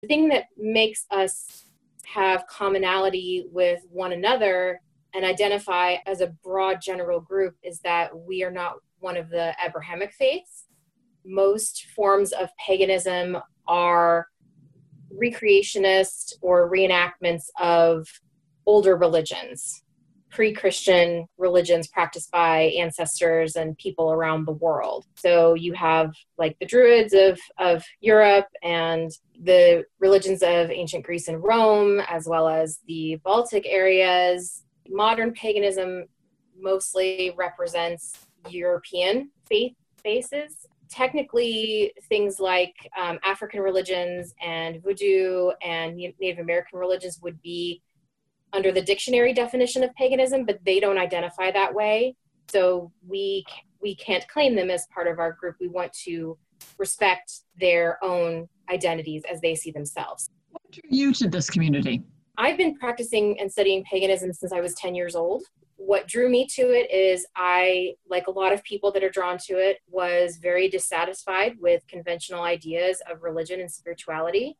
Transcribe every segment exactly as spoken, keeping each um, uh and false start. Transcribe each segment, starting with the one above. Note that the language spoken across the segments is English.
The thing that makes us have commonality with one another and identify as a broad general group is that we are not one of the Abrahamic faiths. Most forms of paganism are recreationist or reenactments of older religions, pre-Christian religions practiced by ancestors and people around the world. So you have like the Druids of, of Europe and the religions of ancient Greece and Rome, as well as the Baltic areas. Modern paganism mostly represents European faith bases. Technically, things like um, African religions and Voodoo and Native American religions would be under the dictionary definition of paganism, but they don't identify that way. So we we can't claim them as part of our group. We want to respect their own identities as they see themselves. What drew you to this community? I've been practicing and studying paganism since I was ten years old. What drew me to it is I, like a lot of people that are drawn to it, was very dissatisfied with conventional ideas of religion and spirituality.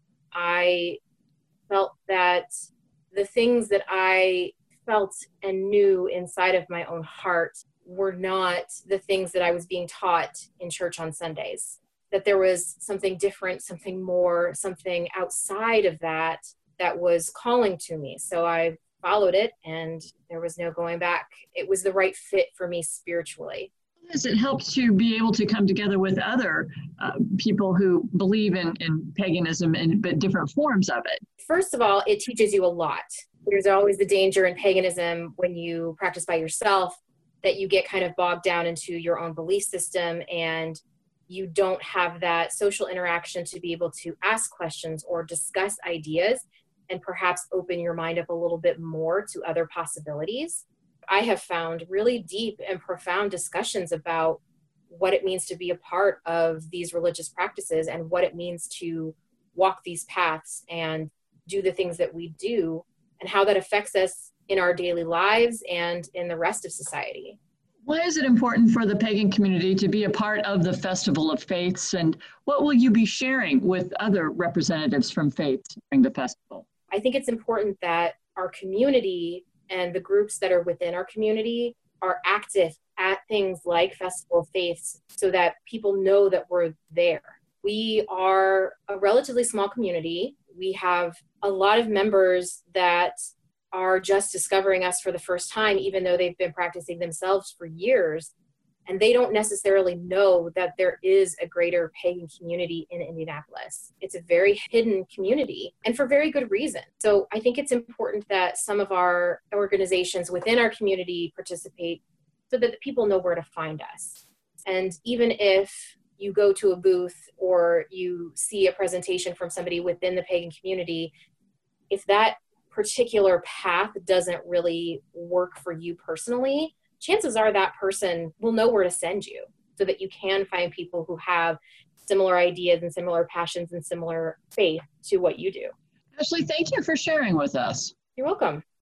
I felt that the things that I felt and knew inside of my own heart were not the things that I was being taught in church on Sundays. That there was something different, something more, something outside of that that was calling to me. So I followed it and there was no going back. It was the right fit for me spiritually. Yes, it helps to be able to come together with other uh, people who believe in, in paganism and but different forms of it. First of all, it teaches you a lot. There's always the danger in paganism when you practice by yourself that you get kind of bogged down into your own belief system and you don't have that social interaction to be able to ask questions or discuss ideas and perhaps open your mind up a little bit more to other possibilities. I have found really deep and profound discussions about what it means to be a part of these religious practices and what it means to walk these paths and do the things that we do and how that affects us in our daily lives and in the rest of society. Why is it important for the pagan community to be a part of the Festival of Faiths, and what will you be sharing with other representatives from faiths during the festival? I think it's important that our community and the groups that are within our community are active at things like Festival of Faiths so that people know that we're there. We are a relatively small community. We have a lot of members that are just discovering us for the first time, even though they've been practicing themselves for years. And they don't necessarily know that there is a greater pagan community in Indianapolis. It's a very hidden community and for very good reason. So I think it's important that some of our organizations within our community participate so that people know where to find us. And even if you go to a booth or you see a presentation from somebody within the pagan community, if that particular path doesn't really work for you personally, chances are that person will know where to send you so that you can find people who have similar ideas and similar passions and similar faith to what you do. Ashley, thank you for sharing with us. You're welcome.